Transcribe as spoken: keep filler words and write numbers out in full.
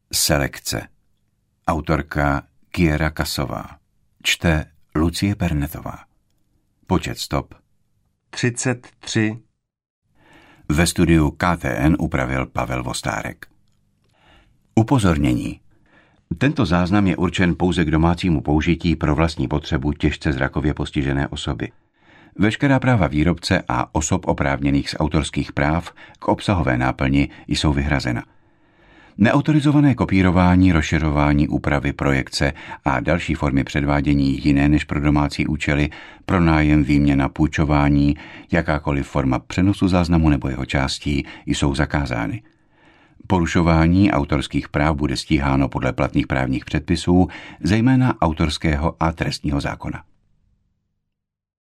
Selekce. Autorka Kiera Kasová. Čte Lucie Pernetová. Počet stop třicet tři. Ve studiu K T N upravil Pavel Vostárek. Upozornění. Tento záznam je určen pouze k domácímu použití pro vlastní potřebu těžce zrakově postižené osoby. Veškerá práva výrobce a osob oprávněných z autorských práv k obsahové náplni jsou vyhrazena. Neautorizované kopírování, rozšiřování, úpravy, projekce a další formy předvádění jiné než pro domácí účely, pronájem, výměna, půjčování, jakákoliv forma přenosu záznamu nebo jeho částí jsou zakázány. Porušování autorských práv bude stíháno podle platných právních předpisů, zejména autorského a trestního zákona.